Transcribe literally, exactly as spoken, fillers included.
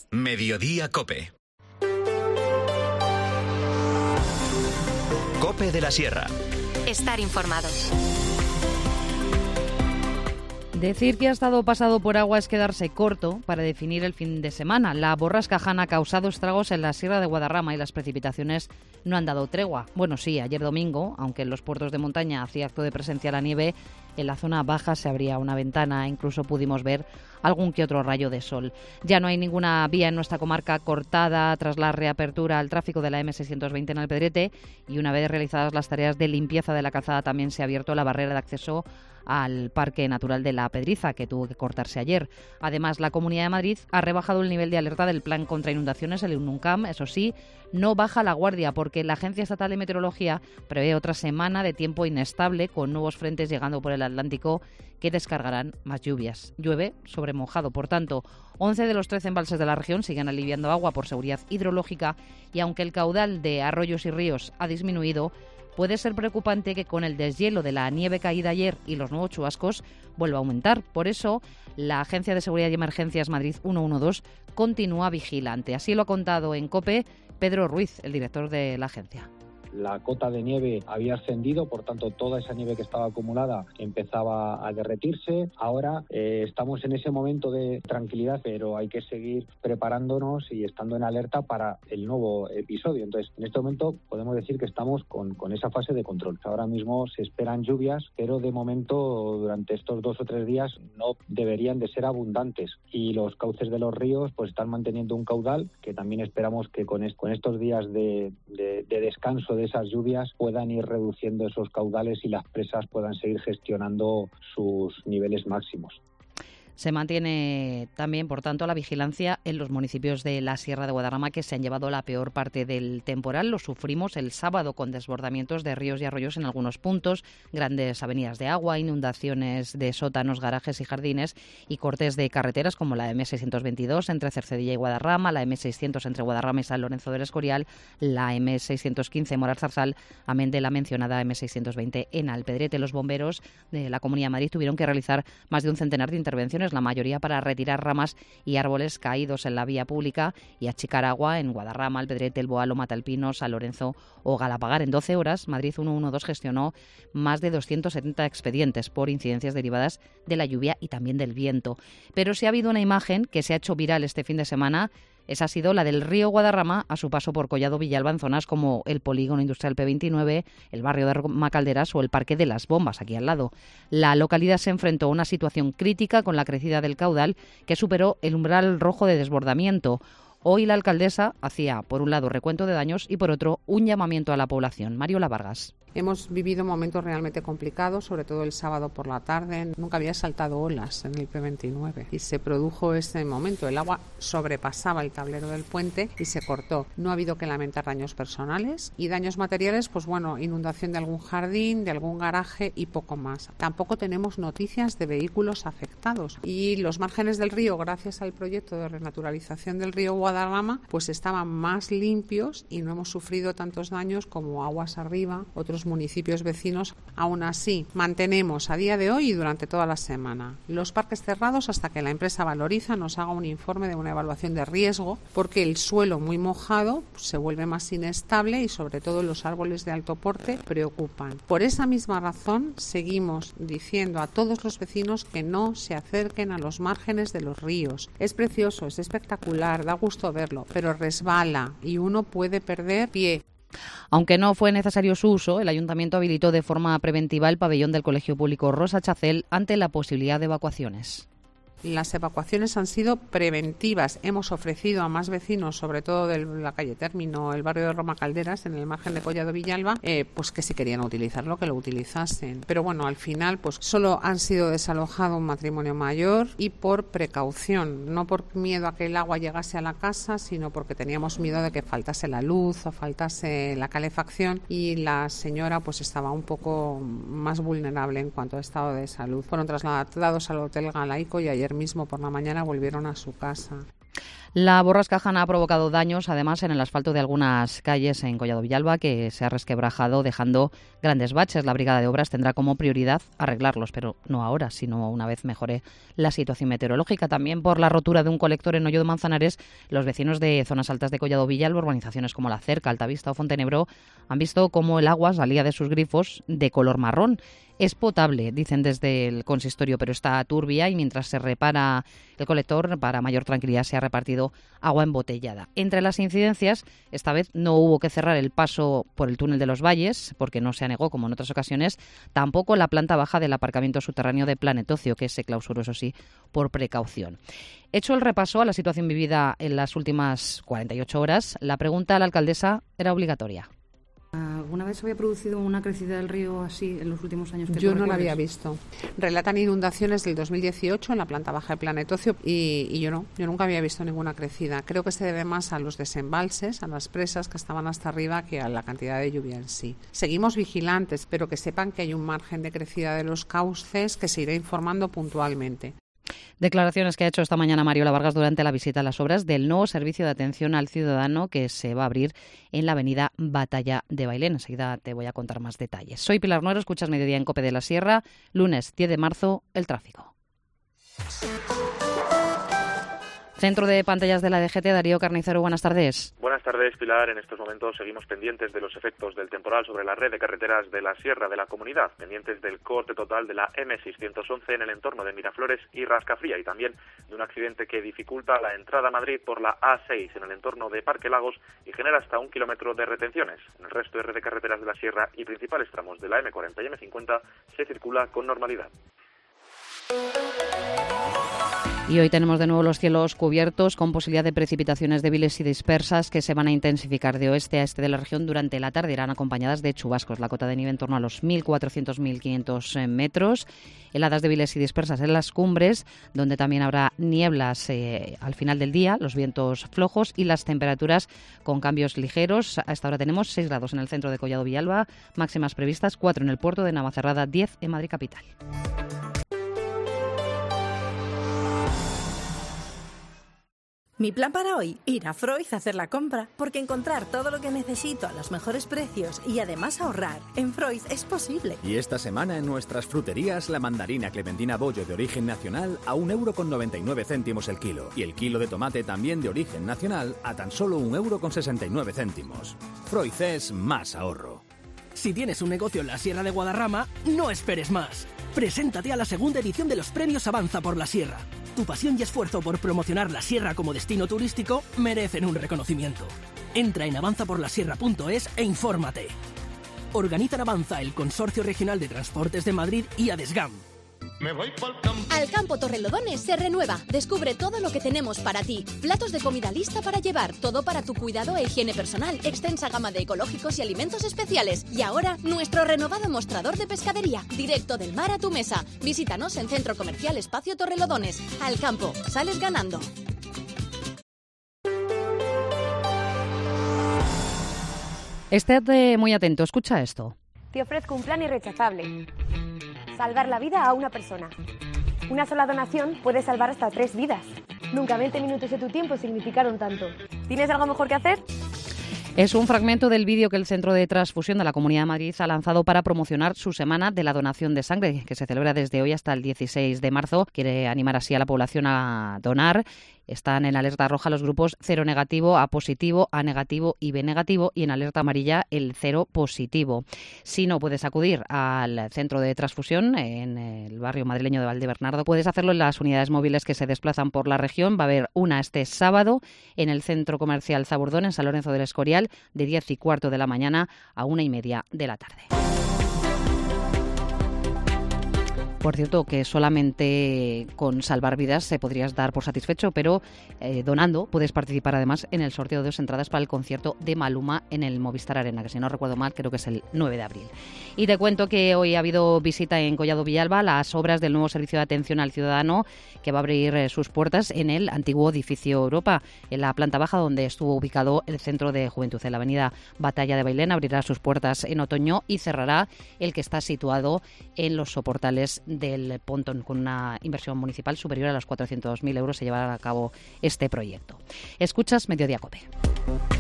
Mediodía Cope. Cope de la Sierra. Estar informados. Decir que ha estado pasado por agua es quedarse corto para definir el fin de semana. La borrasca Han ha causado estragos en la Sierra de Guadarrama y las precipitaciones no han dado tregua. Bueno, sí, ayer domingo, aunque en los puertos de montaña hacía acto de presencia la nieve, en la zona baja se abría una ventana e incluso pudimos ver algún que otro rayo de sol. Ya no hay ninguna vía en nuestra comarca cortada tras la reapertura al tráfico de la eme seiscientos veinte en Alpedrete, y una vez realizadas las tareas de limpieza de la calzada también se ha abierto la barrera de acceso al Parque Natural de la Pedriza, que tuvo que cortarse ayer. Además, la Comunidad de Madrid ha rebajado el nivel de alerta del Plan contra Inundaciones, el UNUCAM. Eso sí, no baja la guardia porque la Agencia Estatal de Meteorología prevé otra semana de tiempo inestable con nuevos frentes llegando por el Atlántico que descargarán más lluvias. Llueve sobre mojado, por tanto, once de los trece embalses de la región siguen aliviando agua por seguridad hidrológica, y aunque el caudal de arroyos y ríos ha disminuido, puede ser preocupante que con el deshielo de la nieve caída ayer y los nuevos chubascos vuelva a aumentar. Por eso, la Agencia de Seguridad y Emergencias Madrid ciento doce continúa vigilante. Así lo ha contado en COPE Pedro Ruiz, el director de la agencia. La cota de nieve había ascendido, por tanto toda esa nieve que estaba acumulada empezaba a derretirse. Ahora eh, estamos en ese momento de tranquilidad, pero hay que seguir preparándonos y estando en alerta para el nuevo episodio. Entonces, en este momento podemos decir que estamos con, con esa fase de control. Ahora mismo se esperan lluvias, pero de momento durante estos dos o tres días no deberían de ser abundantes. Y los cauces de los ríos pues están manteniendo un caudal que también esperamos que con, est- con estos días de, de, de descanso de esas lluvias puedan ir reduciendo esos caudales y las presas puedan seguir gestionando sus niveles máximos. Se mantiene también, por tanto, la vigilancia en los municipios de la Sierra de Guadarrama, que se han llevado la peor parte del temporal. Lo sufrimos el sábado con desbordamientos de ríos y arroyos en algunos puntos, grandes avenidas de agua, inundaciones de sótanos, garajes y jardines, y cortes de carreteras como la eme seiscientos veintidós entre Cercedilla y Guadarrama, la eme seiscientos entre Guadarrama y San Lorenzo del Escorial, la eme seiscientos quince Moral-Zarzal, amén de la mencionada eme seiscientos veinte en Alpedrete. Los bomberos de la Comunidad de Madrid tuvieron que realizar más de un centenar de intervenciones, la mayoría para retirar ramas y árboles caídos en la vía pública y achicar agua en Guadarrama, Alpedrete, El Boalo, Matalpino, San Lorenzo o Galapagar. En doce horas, Madrid ciento doce gestionó más de doscientos setenta expedientes por incidencias derivadas de la lluvia y también del viento. Pero sí ha habido una imagen que se ha hecho viral este fin de semana. Esa ha sido la del río Guadarrama a su paso por Collado Villalba en zonas como el Polígono Industrial pe veintinueve, el barrio de Macalderas o el Parque de las Bombas, aquí al lado. La localidad se enfrentó a una situación crítica con la crecida del caudal que superó el umbral rojo de desbordamiento. Hoy la alcaldesa hacía, por un lado, recuento de daños y, por otro, un llamamiento a la población. Mariola Vargas. Hemos vivido momentos realmente complicados, sobre todo el sábado por la tarde. Nunca había saltado olas en el pe veintinueve y se produjo ese momento. El agua sobrepasaba el tablero del puente y se cortó. No ha habido que lamentar daños personales y daños materiales, pues bueno, inundación de algún jardín, de algún garaje y poco más. Tampoco tenemos noticias de vehículos afectados y los márgenes del río, gracias al proyecto de renaturalización del río Guadarrama, pues estaban más limpios y no hemos sufrido tantos daños como aguas arriba, otros municipios vecinos. Aún así, mantenemos a día de hoy y durante toda la semana los parques cerrados hasta que la empresa Valoriza nos haga un informe de una evaluación de riesgo, porque el suelo muy mojado se vuelve más inestable y sobre todo los árboles de alto porte preocupan. Por esa misma razón seguimos diciendo a todos los vecinos que no se acerquen a los márgenes de los ríos. Es precioso, es espectacular, da gusto verlo, pero resbala y uno puede perder pie. Aunque no fue necesario su uso, el Ayuntamiento habilitó de forma preventiva el pabellón del Colegio Público Rosa Chacel ante la posibilidad de evacuaciones. Las evacuaciones han sido preventivas. Hemos ofrecido a más vecinos, sobre todo de la calle Término, el barrio de Roma Calderas, en el margen de Collado Villalba, eh, pues que si querían utilizarlo, que lo utilizasen. Pero bueno, al final pues solo han sido desalojado un matrimonio mayor y por precaución, no por miedo a que el agua llegase a la casa, sino porque teníamos miedo de que faltase la luz o faltase la calefacción, y la señora pues estaba un poco más vulnerable en cuanto a estado de salud. Fueron trasladados al Hotel Galaico y ayer mismo por la mañana volvieron a su casa. La borrasca Hanna ha provocado daños, además, en el asfalto de algunas calles en Collado Villalba, que se ha resquebrajado, dejando grandes baches. La Brigada de Obras tendrá como prioridad arreglarlos, pero no ahora, sino una vez mejore la situación meteorológica. También por la rotura de un colector en Hoyo de Manzanares, los vecinos de zonas altas de Collado Villalba, urbanizaciones como La Cerca, Altavista o Fontenebro, han visto cómo el agua salía de sus grifos de color marrón. Es potable, dicen desde el consistorio, pero está turbia y mientras se repara el colector, para mayor tranquilidad se ha repartido agua embotellada. Entre las incidencias, esta vez no hubo que cerrar el paso por el túnel de los Valles, porque no se anegó como en otras ocasiones, tampoco la planta baja del aparcamiento subterráneo de Planetocio, que se clausuró, eso sí, por precaución. Hecho el repaso a la situación vivida en las últimas cuarenta y ocho horas, la pregunta a la alcaldesa era obligatoria. ¿Alguna vez se había producido una crecida del río así en los últimos años? Que Yo no la había visto. Relatan inundaciones del dos mil dieciocho en la planta baja de Planetocio y, y yo no, yo nunca había visto ninguna crecida. Creo que se debe más a los desembalses, a las presas que estaban hasta arriba, que a la cantidad de lluvia en sí. Seguimos vigilantes, pero que sepan que hay un margen de crecida de los cauces que se irá informando puntualmente. Declaraciones que ha hecho esta mañana Mariola Vargas durante la visita a las obras del nuevo servicio de atención al ciudadano que se va a abrir en la avenida Batalla de Bailén. Enseguida te voy a contar más detalles. Soy Pilar Nuero, escuchas Mediodía en COPE de la Sierra. Lunes diez de marzo, el tráfico. Centro de Pantallas de la D G T, Darío Carnicero, buenas tardes. Buenas tardes, Pilar. En estos momentos seguimos pendientes de los efectos del temporal sobre la red de carreteras de la Sierra de la Comunidad, pendientes del corte total de la eme seiscientos once en el entorno de Miraflores y Rascafría, y también de un accidente que dificulta la entrada a Madrid por la A seis en el entorno de Parque Lagos y genera hasta un kilómetro de retenciones. En el resto de red de carreteras de la Sierra y principales tramos de la eme cuarenta y eme cincuenta se circula con normalidad. Y hoy tenemos de nuevo los cielos cubiertos con posibilidad de precipitaciones débiles y dispersas que se van a intensificar de oeste a este de la región durante la tarde. Irán acompañadas de chubascos. La cota de nieve en torno a los mil cuatrocientos a mil quinientos metros. Heladas débiles y dispersas en las cumbres, donde también habrá nieblas eh, al final del día, los vientos flojos y las temperaturas con cambios ligeros. A esta hora tenemos seis grados en el centro de Collado Villalba, máximas previstas cuatro en el puerto de Navacerrada, diez en Madrid capital. Mi plan para hoy, ir a Freud a hacer la compra, porque encontrar todo lo que necesito a los mejores precios y además ahorrar en Freud es posible. Y esta semana en nuestras fruterías, la mandarina clementina bollo de origen nacional a un euro con noventa y nueve céntimos el kilo. Y el kilo de tomate también de origen nacional a tan solo un euro con sesenta y nueve céntimos. Freud es más ahorro. Si tienes un negocio en la Sierra de Guadarrama, no esperes más. Preséntate a la segunda edición de los premios Avanza por la Sierra. Tu pasión y esfuerzo por promocionar la Sierra como destino turístico merecen un reconocimiento. Entra en avanza por la sierra punto es e infórmate. Organizan Avanza, el Consorcio Regional de Transportes de Madrid y Adesgam. Me voy pa'l campo. Alcampo Torrelodones se renueva. Descubre todo lo que tenemos para ti. Platos de comida lista para llevar. Todo para tu cuidado e higiene personal. Extensa gama de ecológicos y alimentos especiales. Y ahora, nuestro renovado mostrador de pescadería. Directo del mar a tu mesa. Visítanos en Centro Comercial Espacio Torrelodones. Alcampo. Sales ganando. Estate muy atento. Escucha esto. Te ofrezco un plan irrechazable. Salvar la vida a una persona. Una sola donación puede salvar hasta tres vidas. Nunca veinte minutos de tu tiempo significaron tanto. ¿Tienes algo mejor que hacer? Es un fragmento del vídeo que el Centro de Transfusión de la Comunidad de Madrid ha lanzado para promocionar su Semana de la Donación de Sangre, que se celebra desde hoy hasta el dieciséis de marzo. Quiere animar así a la población a donar. Están en alerta roja los grupos cero negativo, A positivo, A negativo y B negativo, y en alerta amarilla el cero positivo. Si no puedes acudir al centro de transfusión en el barrio madrileño de Valdebernardo, puedes hacerlo en las unidades móviles que se desplazan por la región. Va a haber una este sábado en el Centro Comercial Zaburdón, en San Lorenzo del Escorial, de diez y cuarto de la mañana a una y media de la tarde. Por cierto, que solamente con salvar vidas se podrías dar por satisfecho, pero eh, donando puedes participar además en el sorteo de dos entradas para el concierto de Maluma en el Movistar Arena, que si no recuerdo mal creo que es el nueve de abril. Y te cuento que hoy ha habido visita en Collado Villalba, las obras del nuevo servicio de atención al ciudadano que va a abrir eh, sus puertas en el antiguo edificio Europa, en la planta baja donde estuvo ubicado el Centro de Juventud. En la avenida Batalla de Bailén abrirá sus puertas en otoño y cerrará el que está situado en los soportales del pontón. Con una inversión municipal superior a los cuatrocientos mil euros se llevará a cabo este proyecto. Escuchas Mediodía COPE.